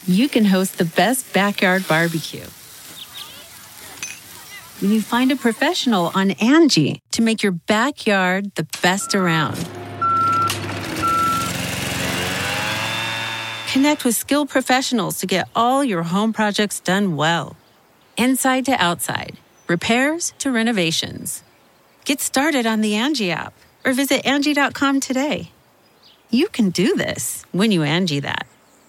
you can host the best backyard barbecue. When you find a professional on Angie to make your backyard the best around. Connect with skilled professionals to get all your home projects done well. Inside to outside, repairs to renovations. Get started on the Angie app or visit Angie.com today. You can do this when you Angie that.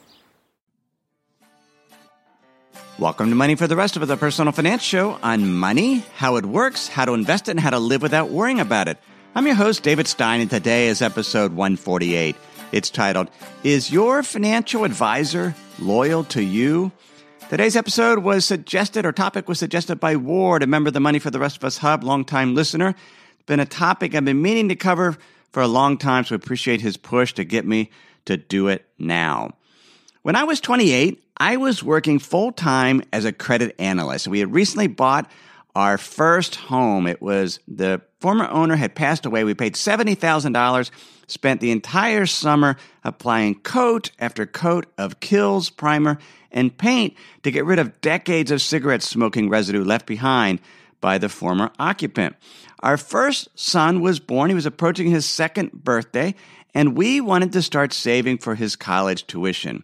Welcome to Money for the Rest of Us, the personal finance show on money, how it works, how to invest it, and how to live without worrying about it. I'm your host, David Stein, and today is episode 148. It's titled, Is Your Financial Advisor Loyal to You? Today's episode was suggested, or topic was suggested by Ward, a member of the Money for the Rest of Us Hub, longtime listener. It's been a topic I've been meaning to cover for a long time, so I appreciate his push to get me to do it now. When I was 28, I was working full-time as a credit analyst. We had recently bought our first home. It was the former owner had passed away. We paid $70,000, spent the entire summer applying coat after coat of Kills, primer, and paint to get rid of decades of cigarette smoking residue left behind by the former occupant. Our first son was born. He was approaching his second birthday, and we wanted to start saving for his college tuition.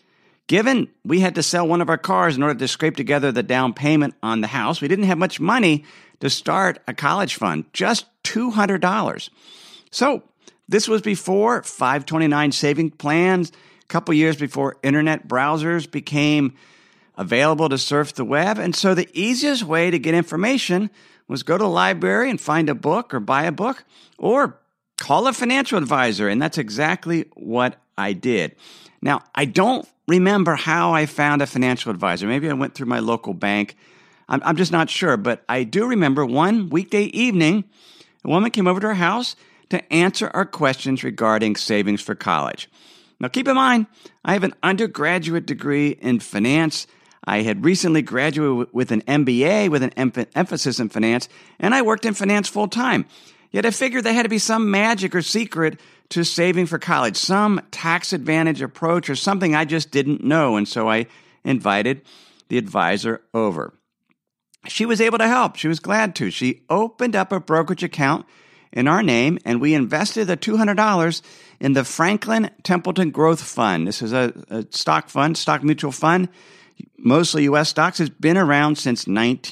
Given we had to sell one of our cars in order to scrape together the down payment on the house, we didn't have much money to start a college fund, just $200. So this was before 529 saving plans, a couple years before internet browsers became available to surf the web. And so the easiest way to get information was go to the library and find a book or buy a book or call a financial advisor. And that's exactly what I did. Now, I don't remember how I found a financial advisor. Maybe I went through my local bank. I'm just not sure. But I do remember one weekday evening, a woman came over to our house to answer our questions regarding savings for college. Now, keep in mind, I have an undergraduate degree in finance. I had recently graduated with an MBA with an emphasis in finance, and I worked in finance full time. Yet I figured there had to be some magic or secret to saving for college, some tax advantage approach or something I just didn't know. And so I invited the advisor over. She was able to help. She was glad to. She opened up a brokerage account in our name, and we invested the $200 in the Franklin Templeton Growth Fund. This is a stock fund, stock mutual fund, mostly U.S. stocks. Has been around since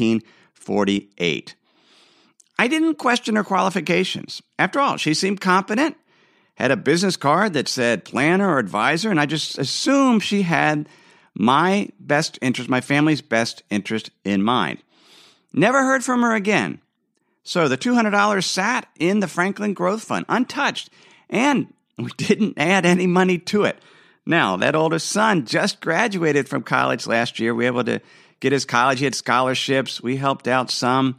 1948. I didn't question her qualifications. After all, she seemed competent, had a business card that said planner or advisor, and I just assumed she had my best interest, my family's best interest in mind. Never heard from her again. So the $200 sat in the Franklin Growth Fund, untouched, and we didn't add any money to it. Now, that oldest son just graduated from college last year. We were able to get his college. He had scholarships. We helped out some.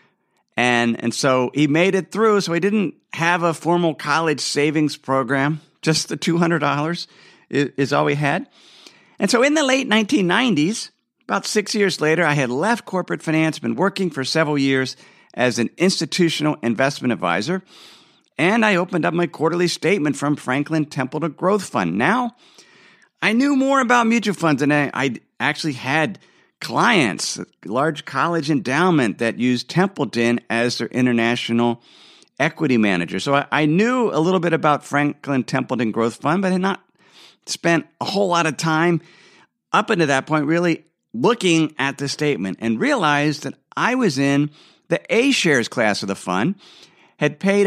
And so he made it through, so he didn't have a formal college savings program. Just the $200 is all we had. And so in the late 1990s, about 6 years later, I had left corporate finance, been working for several years as an institutional investment advisor, and I opened up my quarterly statement from Franklin Templeton Growth Fund. Now, I knew more about mutual funds than I actually had clients, a large college endowment that used Templeton as their international equity manager. So I knew a little bit about Franklin Templeton Growth Fund, but had not spent a whole lot of time up until that point really looking at the statement and realized that I was in the A shares class of the fund, had paid a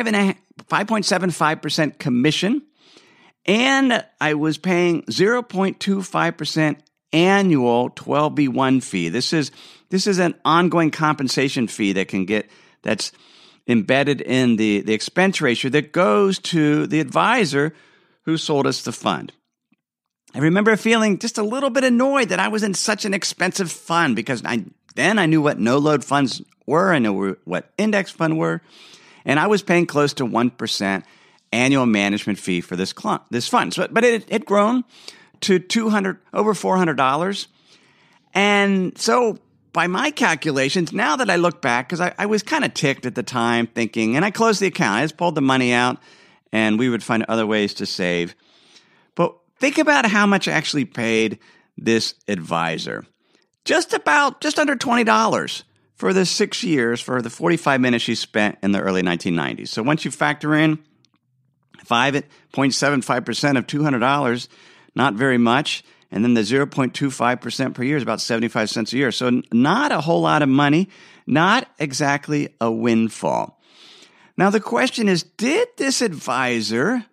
5.75% commission, and I was paying 0.25% annual 12B1 fee. This is an ongoing compensation fee that's embedded in the expense ratio that goes to the advisor who sold us the fund. I remember feeling just a little bit annoyed that I was in such an expensive fund because I knew what no-load funds were, I knew what index fund were, and I was paying close to 1% annual management fee for this fund. But it had grown to over $400. And so by my calculations, now that I look back, because I was kind of ticked at the time thinking, and I closed the account, I just pulled the money out and we would find other ways to save. But think about how much I actually paid this advisor? Just under $20 for the 6 years, for the 45 minutes she spent in the early 1990s. So once you factor in 5.75% of $200, not very much. And then the 0.25% per year is about 75 cents a year. So not a whole lot of money, not exactly a windfall. Now the question is, did this advisor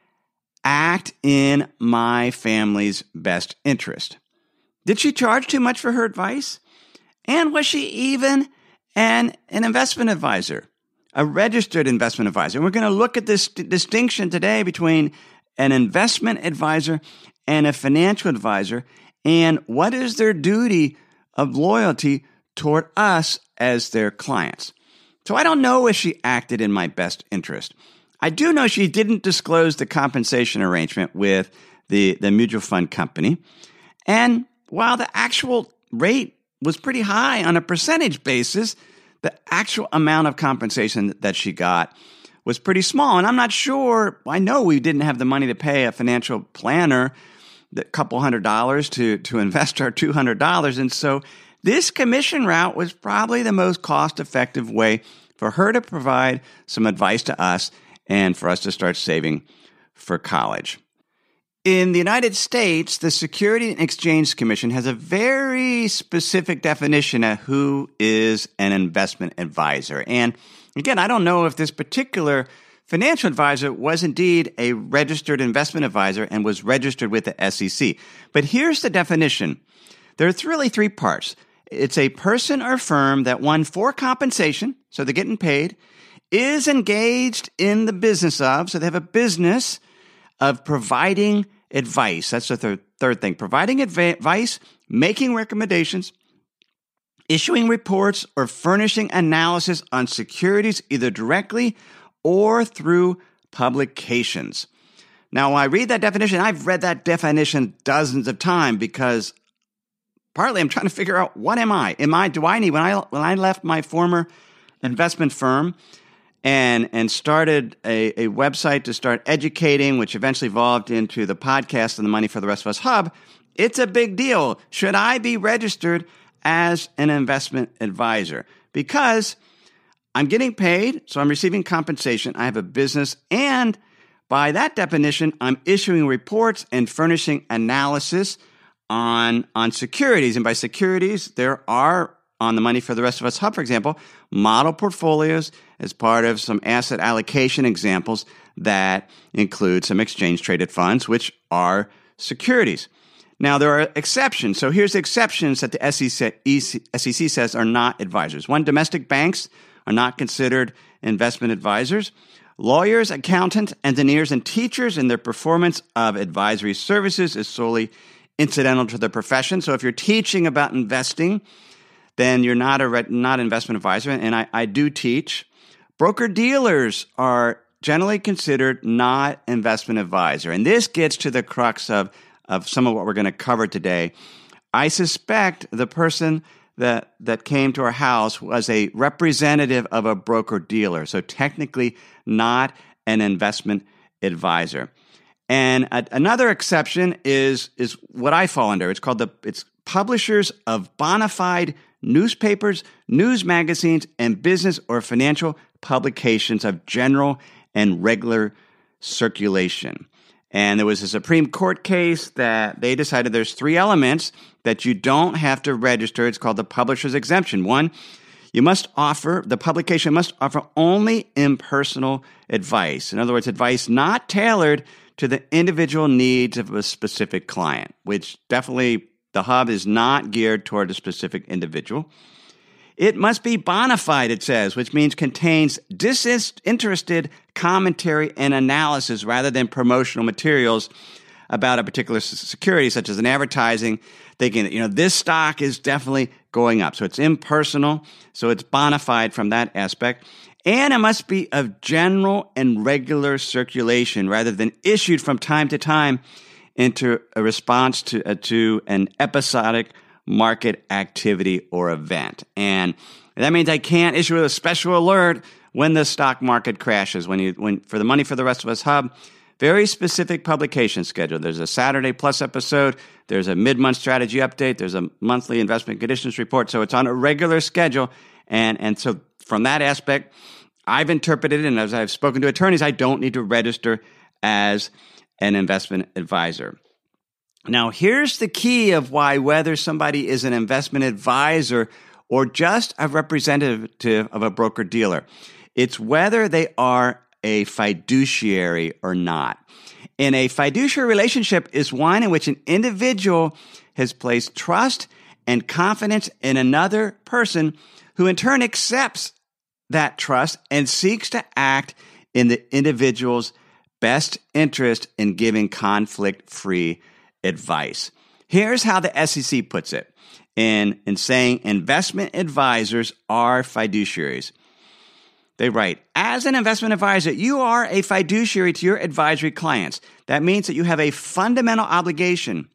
act in my family's best interest? Did she charge too much for her advice? And was she even an investment advisor, a registered investment advisor? And we're going to look at this distinction today between an investment advisor and a financial advisor, and what is their duty of loyalty toward us as their clients. So I don't know if she acted in my best interest. I do know she didn't disclose the compensation arrangement with the mutual fund company. And while the actual rate was pretty high on a percentage basis, the actual amount of compensation that she got was pretty small. And I'm not sure, I know we didn't have the money to pay a financial planner a couple $100 to invest our $200. And so this commission route was probably the most cost-effective way for her to provide some advice to us and for us to start saving for college. In the United States, the Securities and Exchange Commission has a very specific definition of who is an investment advisor. And again, I don't know if this particular financial advisor was indeed a registered investment advisor and was registered with the SEC. But here's the definition. There are really three parts. It's a person or firm that, one, for compensation, so they're getting paid, is engaged in the business of, so they have a business of providing advice. That's the third thing. Providing advice, making recommendations, issuing reports, or furnishing analysis on securities either directly or through publications. Now, when I read that definition, I've read that definition dozens of times because partly I'm trying to figure out, what am I? When I left my former investment firm and started a website to start educating, which eventually evolved into the podcast and the Money for the Rest of Us Hub, it's a big deal. Should I be registered as an investment advisor? Because I'm getting paid, so I'm receiving compensation. I have a business, and by that definition, I'm issuing reports and furnishing analysis on securities. And by securities, there are, on the Money for the Rest of Us Hub, for example, model portfolios as part of some asset allocation examples that include some exchange-traded funds, which are securities. Now, there are exceptions. So here's the exceptions that the SEC says are not advisors. One, domestic banks are not considered investment advisors. Lawyers, accountants, engineers, and teachers in their performance of advisory services is solely incidental to the profession. So if you're teaching about investing, then you're not not investment advisor, and I do teach. Broker-dealers are generally considered not investment advisor, and this gets to the crux of some of what we're going to cover today. I suspect the person that came to our house was a representative of a broker-dealer, so technically not an investment advisor. And another exception is what I fall under. It's called it's publishers of bona fide newspapers, news magazines, and business or financial publications of general and regular circulation. And there was a Supreme Court case that they decided there's three elements that you don't have to register. It's called the publisher's exemption. One, the publication must offer only impersonal advice. In other words, advice not tailored to the individual needs of a specific client, which definitely the hub is not geared toward a specific individual. It must be bona fide, it says, which means contains disinterested commentary and analysis rather than promotional materials about a particular security, such as an advertising, thinking that, this stock is definitely going up. So it's impersonal, so it's bona fide from that aspect. And it must be of general and regular circulation rather than issued from time to time into a response to an episodic market activity or event. And that means I can't issue a special alert when the stock market crashes. When for the Money for the Rest of Us Hub, very specific publication schedule. There's a Saturday Plus episode. There's a mid-month strategy update. There's a monthly investment conditions report. So it's on a regular schedule. And so from that aspect, I've interpreted it, and as I've spoken to attorneys, I don't need to register as an investment advisor. Now, here's the key of why whether somebody is an investment advisor or just a representative of a broker-dealer, it's whether they are a fiduciary or not. And a fiduciary relationship is one in which an individual has placed trust and confidence in another person who in turn accepts that trust and seeks to act in the individual's best interest in giving conflict-free advice. Here's how the SEC puts it in saying investment advisors are fiduciaries. They write, as an investment advisor, you are a fiduciary to your advisory clients. That means that you have a fundamental obligation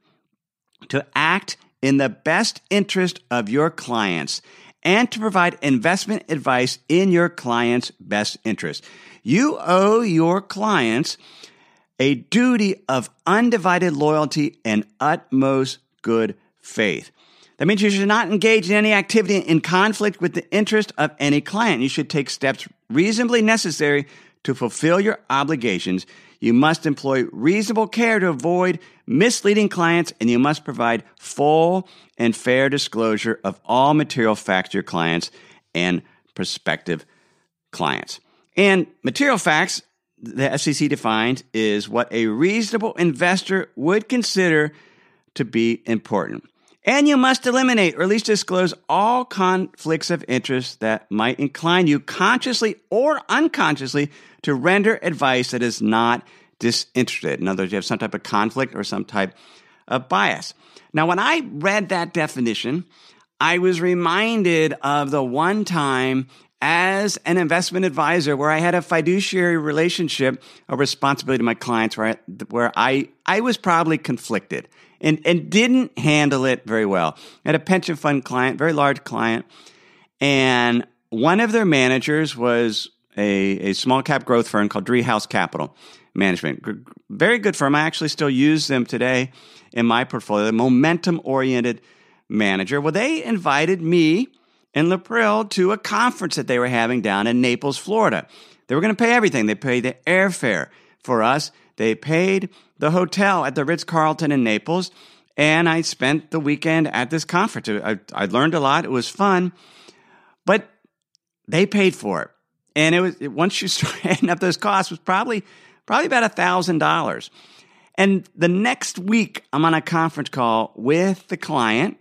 to act in the best interest of your clients and to provide investment advice in your client's best interest. You owe your clients a duty of undivided loyalty and utmost good faith. That means you should not engage in any activity in conflict with the interest of any client. You should take steps reasonably necessary to fulfill your obligations. You must employ reasonable care to avoid misleading clients, and you must provide full and fair disclosure of all material facts to your clients and prospective clients. And material facts, the SEC defines, is what a reasonable investor would consider to be important. And you must eliminate or at least disclose all conflicts of interest that might incline you consciously or unconsciously to render advice that is not disinterested. In other words, you have some type of conflict or some type of bias. Now, when I read that definition, I was reminded of the one time as an investment advisor where I had a fiduciary relationship, a responsibility to my clients where I was probably conflicted and didn't handle it very well. I had a pension fund client, very large client, and one of their managers was a small cap growth firm called Driehaus Capital Management. Very good firm. I actually still use them today in my portfolio. Momentum-oriented manager. Well, they invited me and Lapril to a conference that they were having down in Naples, Florida. They were going to pay everything. They paid the airfare for us. They paid the hotel at the Ritz-Carlton in Naples. And I spent the weekend at this conference. I learned a lot. It was fun. But they paid for it. And once you start adding up those costs, it was probably about $1,000. And the next week, I'm on a conference call with the client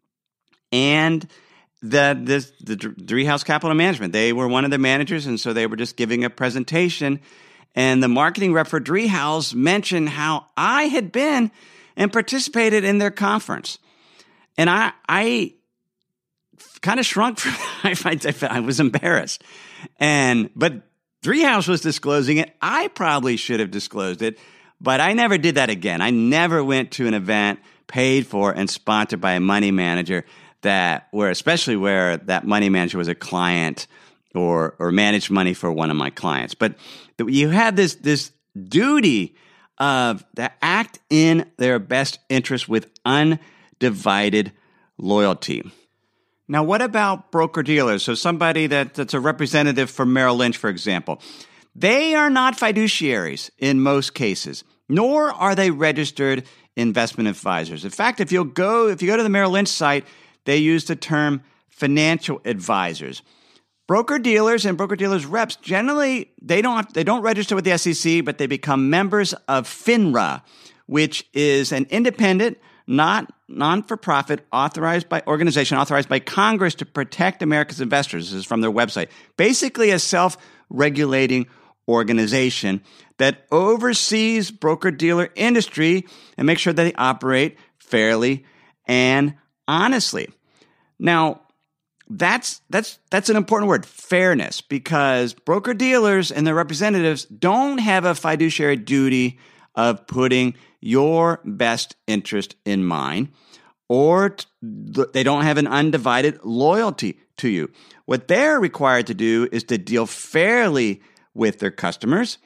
and the Driehaus Capital Management. They were one of the managers, and so they were just giving a presentation. And the marketing rep for Driehaus mentioned how I had been and participated in their conference. And I kind of shrunk from that. I was embarrassed. But Driehaus was disclosing it. I probably should have disclosed it, but I never did that again. I never went to an event paid for and sponsored by a money manager especially where that money manager was a client or managed money for one of my clients. But you have this duty of to act in their best interest with undivided loyalty. Now, what about broker-dealers? So somebody that's a representative for Merrill Lynch, for example. They are not fiduciaries in most cases, nor are they registered investment advisors. In fact, if you go to the Merrill Lynch site, they use the term financial advisors. Broker-dealers and broker-dealers reps, generally, they don't register with the SEC, but they become members of FINRA, which is an independent, non-for-profit organization authorized by Congress to protect America's investors. This is from their website. Basically a self-regulating organization that oversees broker-dealer industry and makes sure that they operate fairly and honestly. Now, that's an important word, fairness, because broker-dealers and their representatives don't have a fiduciary duty of putting your best interest in mind, or they don't have an undivided loyalty to you. What they're required to do is to deal fairly with their customers,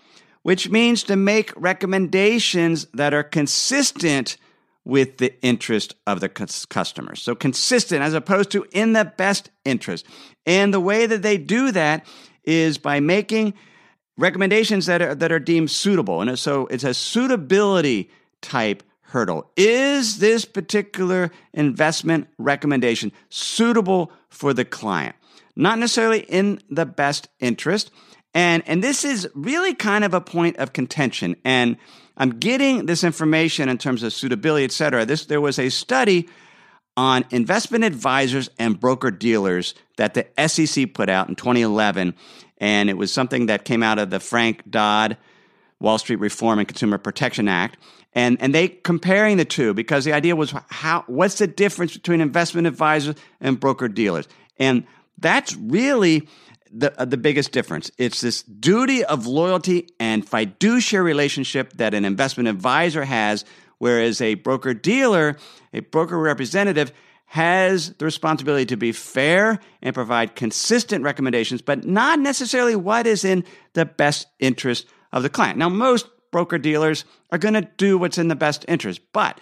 which means to make recommendations that are consistent with the interest of the customer. So consistent as opposed to in the best interest. And the way that they do that is by making recommendations that are deemed suitable. And so it's a suitability type hurdle. Is this particular investment recommendation suitable for the client? Not necessarily in the best interest. And this is really kind of a point of contention. And I'm getting this information in terms of suitability, et cetera. There was a study on investment advisors and broker-dealers that the SEC put out in 2011, and it was something that came out of the Frank Dodd Wall Street Reform and Consumer Protection Act, and they comparing the two because the idea was what's the difference between investment advisors and broker-dealers, and that's really the biggest difference. It's this duty of loyalty and fiduciary relationship that an investment advisor has, whereas a broker-dealer, a broker representative, has the responsibility to be fair and provide consistent recommendations, but not necessarily what is in the best interest of the client. Now, most broker-dealers are going to do what's in the best interest, but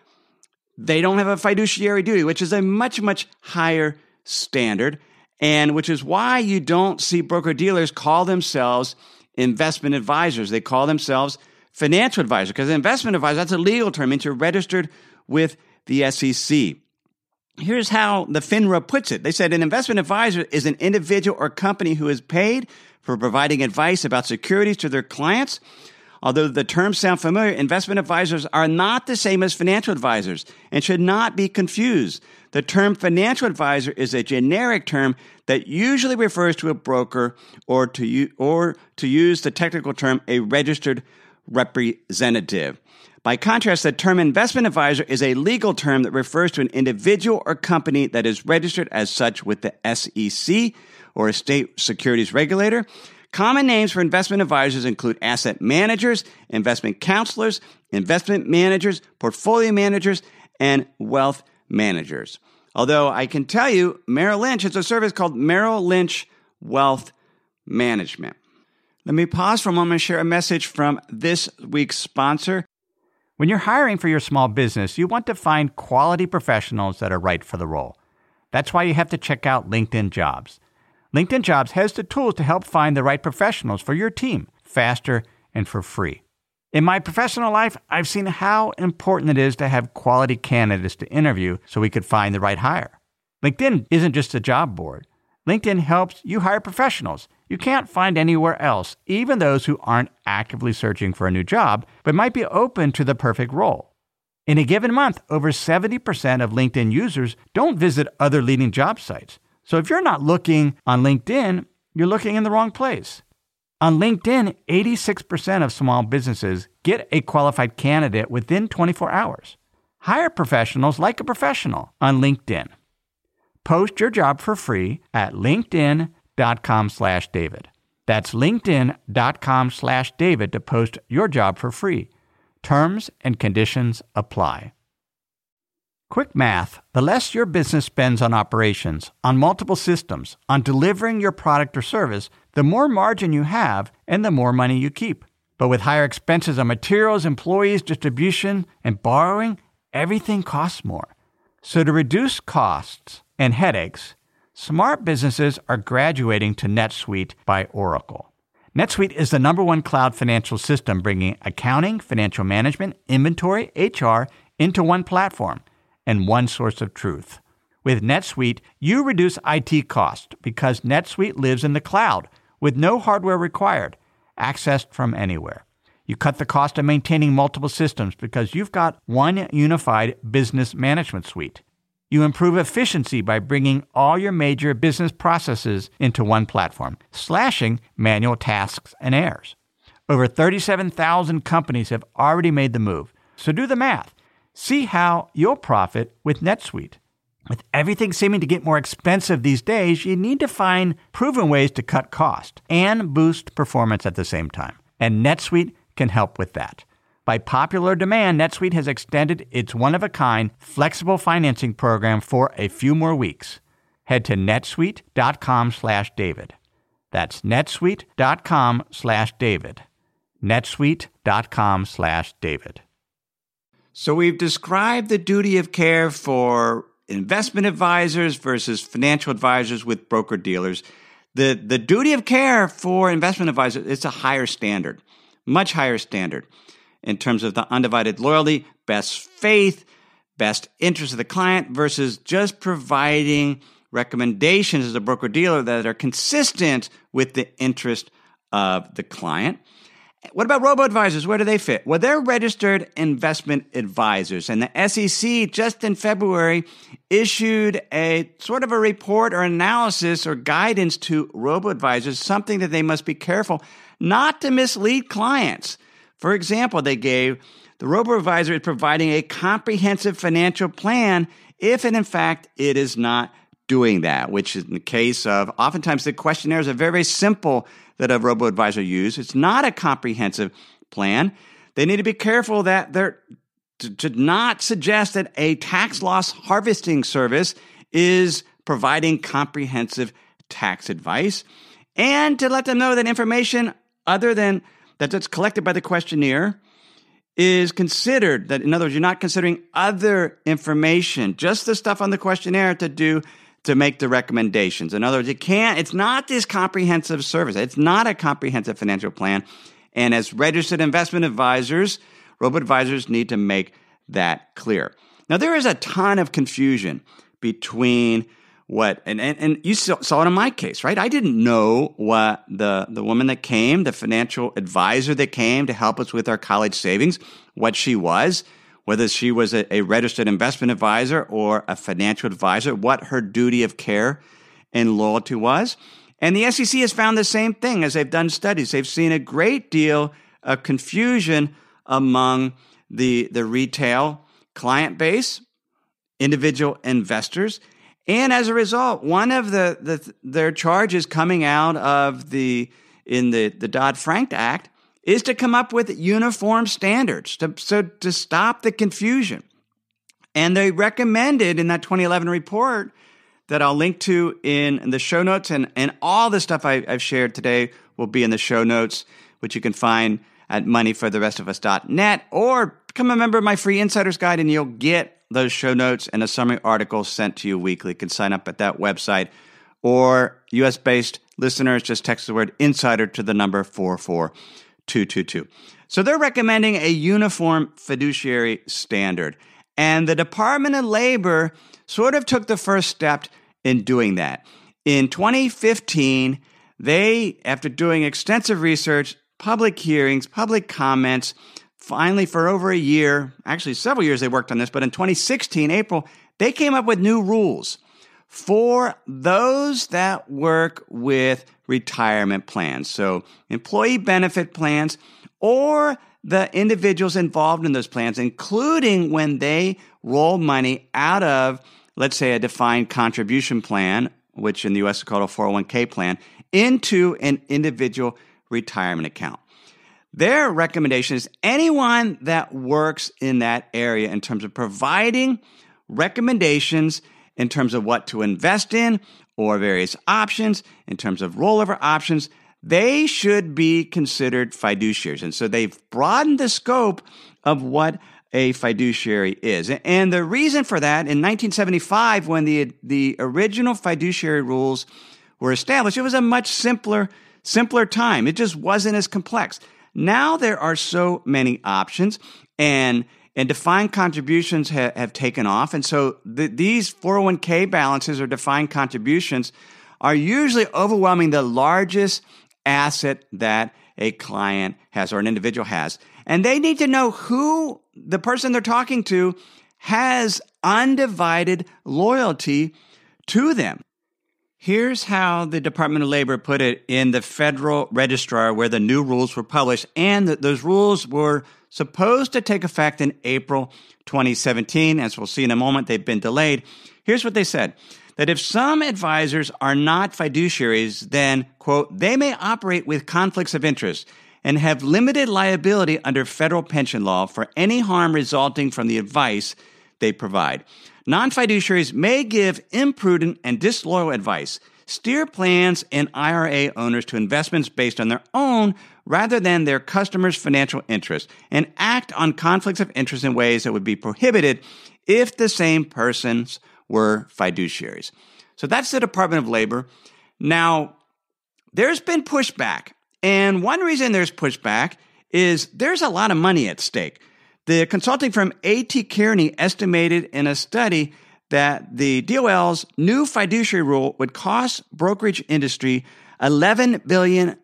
they don't have a fiduciary duty, which is a much, much higher standard, and which is why you don't see broker-dealers call themselves investment advisors. They call themselves financial advisors, because an investment advisor, that's a legal term, means you're registered with the SEC. Here's how the FINRA puts it. They said an investment advisor is an individual or company who is paid for providing advice about securities to their clients. Although the terms sound familiar, investment advisors are not the same as financial advisors and should not be confused. The term financial advisor is a generic term that usually refers to a broker or to use the technical term, a registered representative. By contrast, the term investment advisor is a legal term that refers to an individual or company that is registered as such with the SEC or a state securities regulator. Common names for investment advisors include asset managers, investment counselors, investment managers, portfolio managers, and wealth managers. Although I can tell you, Merrill Lynch has a service called Merrill Lynch Wealth Management. Let me pause for a moment and share a message from this week's sponsor. When you're hiring for your small business, you want to find quality professionals that are right for the role. That's why you have to check out LinkedIn Jobs. LinkedIn Jobs has the tools to help find the right professionals for your team faster and for free. In my professional life, I've seen how important it is to have quality candidates to interview so we could find the right hire. LinkedIn isn't just a job board. LinkedIn helps you hire professionals you can't find anywhere else, even those who aren't actively searching for a new job, but might be open to the perfect role. In a given month, over 70% of LinkedIn users don't visit other leading job sites. So if you're not looking on LinkedIn, you're looking in the wrong place. On LinkedIn, 86% of small businesses get a qualified candidate within 24 hours. Hire professionals like a professional on LinkedIn. Post your job for free at linkedin.com/David. That's linkedin.com/David to post your job for free. Terms and conditions apply. Quick math: the less your business spends on operations, on multiple systems, on delivering your product or service, the more margin you have and the more money you keep. But with higher expenses on materials, employees, distribution, and borrowing, everything costs more. So to reduce costs and headaches, smart businesses are graduating to NetSuite by Oracle. NetSuite is the #1 cloud financial system, bringing accounting, financial management, inventory, HR into one platform and one source of truth. With NetSuite, you reduce IT costs because NetSuite lives in the cloud with no hardware required, accessed from anywhere. You cut the cost of maintaining multiple systems because you've got one unified business management suite. You improve efficiency by bringing all your major business processes into one platform, slashing manual tasks and errors. Over 37,000 companies have already made the move. So do the math. See how you'll profit with NetSuite. With everything seeming to get more expensive these days, you need to find proven ways to cut cost and boost performance at the same time. And NetSuite can help with that. By popular demand, NetSuite has extended its one-of-a-kind flexible financing program for a few more weeks. Head to netsuite.com/David. That's netsuite.com/David. netsuite.com/David. So we've described the duty of care for investment advisors versus financial advisors with broker-dealers. The duty of care for investment advisors, it's a higher standard, much higher standard in terms of the undivided loyalty, best faith, best interest of the client versus just providing recommendations as a broker-dealer that are consistent with the interest of the client. What about robo-advisors? Where do they fit? Well, they're registered investment advisors, and the SEC just in February issued a sort of a report or analysis or guidance to robo-advisors, something that they must be careful not to mislead clients. For example, they gave the robo-advisor is providing a comprehensive financial plan if, and in fact, it is not doing that, which is in the case of oftentimes the questionnaires are very, very simple that a robo-advisor use. It's not a comprehensive plan. They need to be careful that they're to not suggest that a tax loss harvesting service is providing comprehensive tax advice, and to let them know that information other than that's collected by the questionnaire is considered, that in other words, you're not considering other information, just the stuff on the questionnaire to make the recommendations. In other words, it's not this comprehensive service. It's not a comprehensive financial plan. And as registered investment advisors, robo-advisors need to make that clear. Now, there is a ton of confusion between what, and you saw it in my case, right? I didn't know what the woman that came, the financial advisor that came to help us with our college savings, what she was, whether she was a registered investment advisor or a financial advisor, what her duty of care and loyalty was. And the SEC has found the same thing as they've done studies. They've seen a great deal of confusion among the retail client base, individual investors. And as a result, one of their charges coming out of the Dodd-Frank Act is to come up with uniform standards to stop the confusion. And they recommended in that 2011 report that I'll link to in the show notes, and all the stuff I've shared today will be in the show notes, which you can find at moneyfortherestofus.net, or become a member of my free Insider's Guide, and you'll get those show notes and a summary article sent to you weekly. You can sign up at that website, or U.S.-based listeners, just text the word insider to the number 44222. So they're recommending a uniform fiduciary standard. And the Department of Labor sort of took the first step in doing that. In 2015, they, after doing extensive research, public hearings, public comments, finally for over a year, actually several years they worked on this, but in 2016, April, they came up with new rules for those that work with retirement plans. So employee benefit plans or the individuals involved in those plans, including when they roll money out of, let's say, a defined contribution plan, which in the U.S. is called a 401k plan, into an individual retirement account. Their recommendation is anyone that works in that area in terms of providing recommendations in terms of what to invest in or various options, in terms of rollover options, they should be considered fiduciaries. And so they've broadened the scope of what a fiduciary is. And the reason for that, in 1975, when the original fiduciary rules were established, it was a much simpler time. It just wasn't as complex. Now there are so many options, and defined contributions have taken off. And so these 401k balances or defined contributions are usually overwhelming the largest asset that a client has or an individual has. And they need to know who the person they're talking to has undivided loyalty to them. Here's how the Department of Labor put it in the Federal Registrar where the new rules were published, and those rules were supposed to take effect in April 2017. As we'll see in a moment, they've been delayed. Here's what they said, that if some advisors are not fiduciaries, then, quote, they may operate with conflicts of interest and have limited liability under federal pension law for any harm resulting from the advice they provide. Non-fiduciaries may give imprudent and disloyal advice, steer plans and IRA owners to investments based on their own rather than their customers' financial interests and act on conflicts of interest in ways that would be prohibited if the same persons were fiduciaries. So that's the Department of Labor. Now, there's been pushback, and one reason there's pushback is there's a lot of money at stake. The consulting firm A.T. Kearney estimated in a study that the DOL's new fiduciary rule would cost brokerage industry $11 billion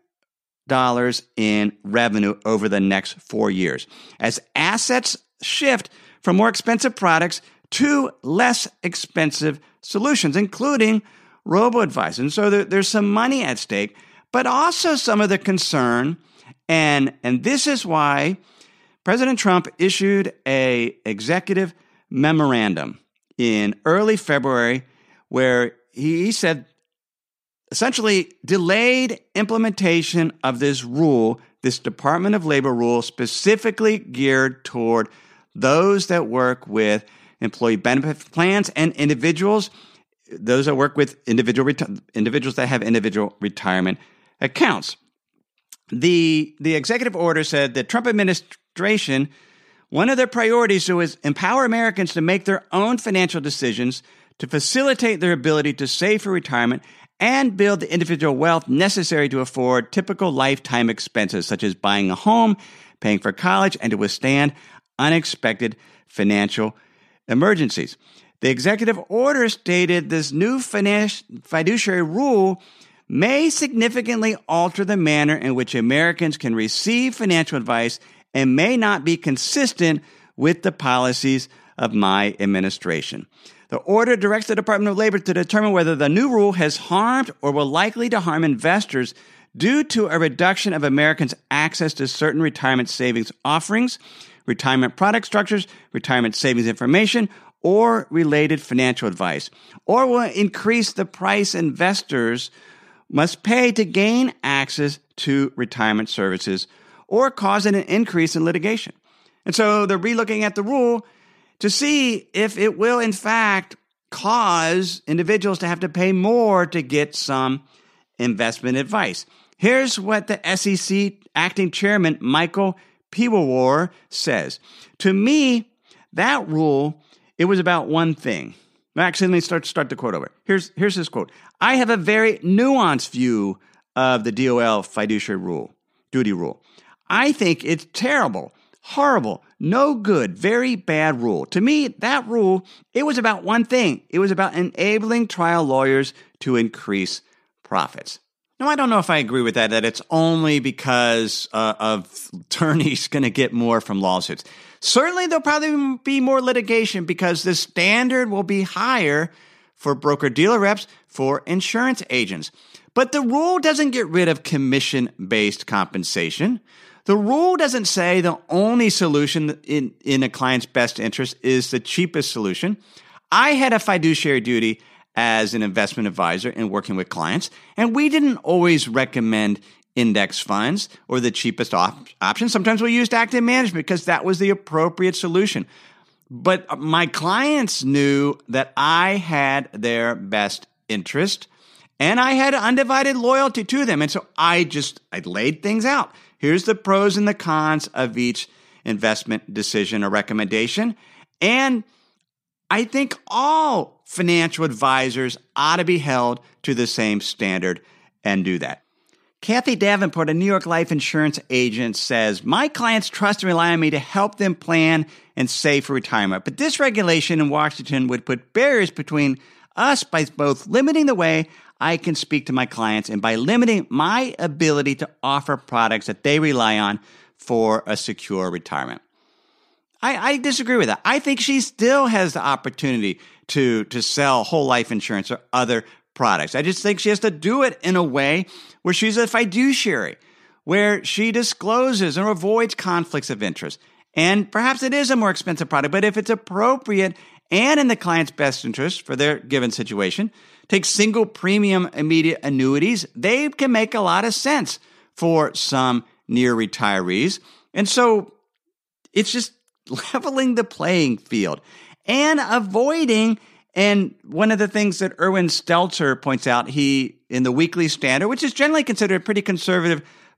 in revenue over the next 4 years as assets shift from more expensive products to less expensive solutions, including robo-advice. And so there's some money at stake, but also some of the concern, and this is why President Trump issued an executive memorandum in early February where he said essentially delayed implementation of this rule, this Department of Labor rule, specifically geared toward those that work with employee benefit plans and individuals, those that work with individuals that have individual retirement accounts. The executive order said the Trump administration, one of their priorities was empower Americans to make their own financial decisions to facilitate their ability to save for retirement and build the individual wealth necessary to afford typical lifetime expenses such as buying a home, paying for college, and to withstand unexpected financial emergencies. The executive order stated this new fiduciary rule may significantly alter the manner in which Americans can receive financial advice and may not be consistent with the policies of my administration. The order directs the Department of Labor to determine whether the new rule has harmed or will likely to harm investors due to a reduction of Americans' access to certain retirement savings offerings, retirement product structures, retirement savings information, or related financial advice, or will increase the price investors must pay to gain access to retirement services, or cause an increase in litigation. And so they're relooking at the rule to see if it will, in fact, cause individuals to have to pay more to get some investment advice. Here's what the SEC acting chairman, Michael Pivowar, says. To me, that rule, it was about one thing. Actually, let me start the quote over. Here's his quote. I have a very nuanced view of the DOL fiduciary duty rule. I think it's terrible, horrible, no good, very bad rule. To me, that rule, it was about one thing. It was about enabling trial lawyers to increase profits. Now, I don't know if I agree with that it's only because of attorneys going to get more from lawsuits. Certainly, there'll probably be more litigation because the standard will be higher for broker-dealer reps, for insurance agents. But the rule doesn't get rid of commission-based compensation. The rule doesn't say the only solution in a client's best interest is the cheapest solution. I had a fiduciary duty as an investment advisor in working with clients, and we didn't always recommend index funds or the cheapest option. Sometimes we used active management because that was the appropriate solution. But my clients knew that I had their best interest and I had undivided loyalty to them. And so I laid things out. Here's the pros and the cons of each investment decision or recommendation. And I think all financial advisors ought to be held to the same standard and do that. Kathy Davenport, a New York life insurance agent, says, my clients trust and rely on me to help them plan and save for retirement. But this regulation in Washington would put barriers between us by both limiting the way I can speak to my clients and by limiting my ability to offer products that they rely on for a secure retirement. I disagree with that. I think she still has the opportunity to sell whole life insurance or other products. I just think she has to do it in a way where she's a fiduciary, where she discloses or avoids conflicts of interest. And perhaps it is a more expensive product, but if it's appropriate and in the client's best interest for their given situation, take single premium immediate annuities, they can make a lot of sense for some near retirees. And so it's just leveling the playing field and avoiding. And one of the things that Erwin Stelter points out, in the Weekly Standard, which is generally considered a pretty conservative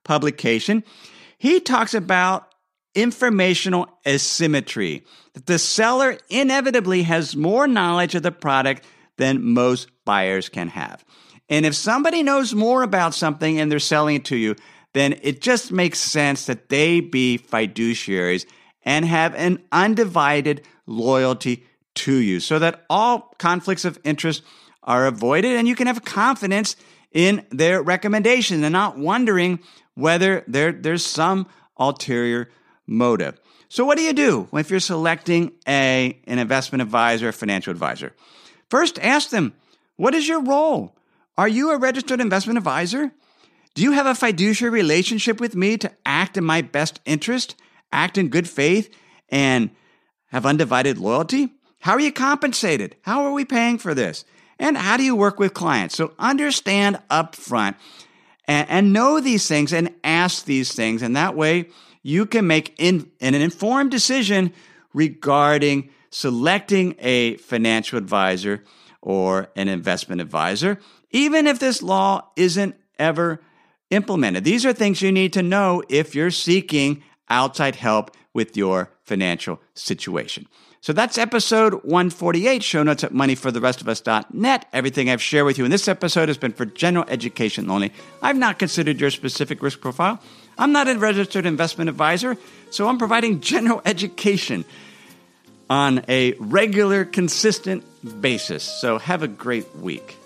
publication. He talks about informational asymmetry, that the seller inevitably has more knowledge of the product than most buyers can have. And if somebody knows more about something and they're selling it to you, then it just makes sense that they be fiduciaries and have an undivided loyalty to you so that all conflicts of interest are avoided and you can have confidence in their recommendation and not wondering whether there's some ulterior motive. So what do you do if you're selecting an investment advisor, a financial advisor? First, ask them, what is your role? Are you a registered investment advisor? Do you have a fiduciary relationship with me to act in my best interest, act in good faith, and have undivided loyalty? How are you compensated? How are we paying for this? And how do you work with clients? So understand up front and know these things and ask these things. And that way you can make an informed decision regarding selecting a financial advisor or an investment advisor, even if this law isn't ever implemented. These are things you need to know if you're seeking outside help with your financial situation. So that's episode 148. Show notes at moneyfortherestofus.net. Everything I've shared with you in this episode has been for general education only. I've not considered your specific risk profile. I'm not a registered investment advisor, so I'm providing general education on a regular, consistent basis. So have a great week.